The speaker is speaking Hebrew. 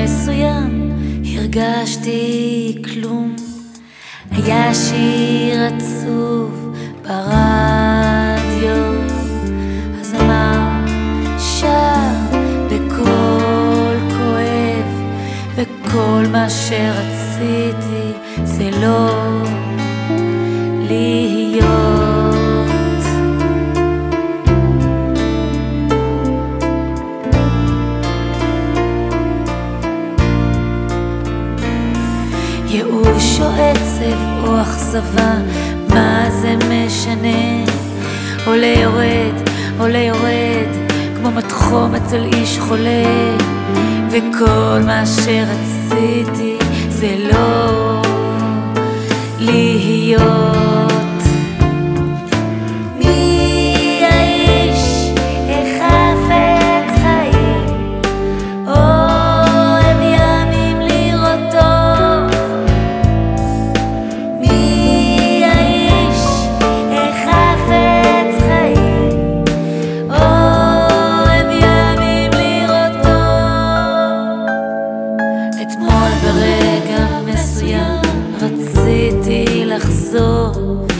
מסוים הרגשתי כלום. היה שיר עצוב ברדיו, הזמר שר בקול כואב, וכל מה שרציתי זה לא להיות. ייאוש או עצב או אכזבה, מה זה משנה? עולה יורד, עולה יורד, כמו מתחום אצל איש חולה. וכל מה שרציתי זה לא להיות. מי האיש החפץ חיים, אוהב ימים לראות טוב? מי האיש החפץ חיים, אוהב ימים לראות טוב? אתמול ברגע מסוים רציתי לחזור,